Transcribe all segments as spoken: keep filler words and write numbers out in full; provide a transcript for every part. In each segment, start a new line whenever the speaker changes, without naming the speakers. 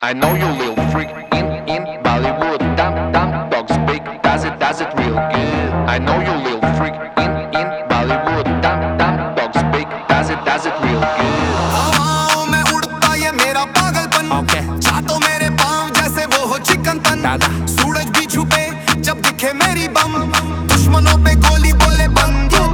I know you little freak in, in Bollywood. Dumb, dumb dogs big, does it, does it real good. I know you little freak in, in Bollywood. Dumb, dumb dogs big, does it, does it real good.
हवाओं में उड़ता ये मेरा पागलपन, okay. छातों मेरे पाँव जैसे वो हो चिकन तन, सूरज भी छुपे जब दिखे मेरी बम, दुश्मनों पे गोली बोले बंदूक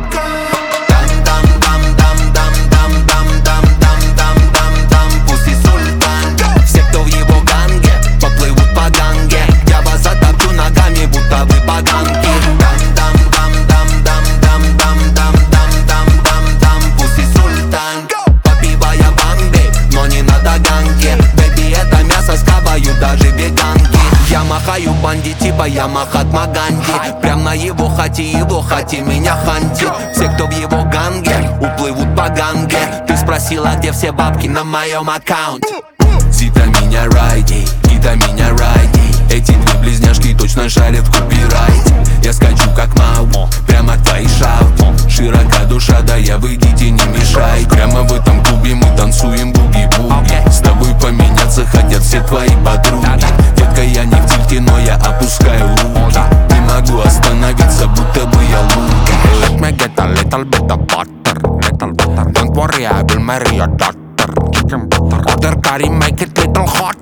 Я махаю банди типа я Махатма Ганди. Прям на его хате, его хате меня хантит. Все, кто в его ганге, уплывут по ганге. Ты спросила, где все бабки на моем аккаунте. Зита меня райди, Гита меня райди. Эти две близняшки точно шарят в копирайте. Я скачу как Мау, прямо к твоей шауте. Широка душа, да я выйдите, не мешай. Прямо в этом клубе мы танцуем буги-буги. С тобой поменяться хотят все твои подруги. Детка, я не в тильте, но я опускаю руки. Не могу остановиться, будто бы я лунка.
Let me get a little bit of butter, little butter. Don't worry, I will marry your daughter. Chicken butter. Order curry, make it little hot.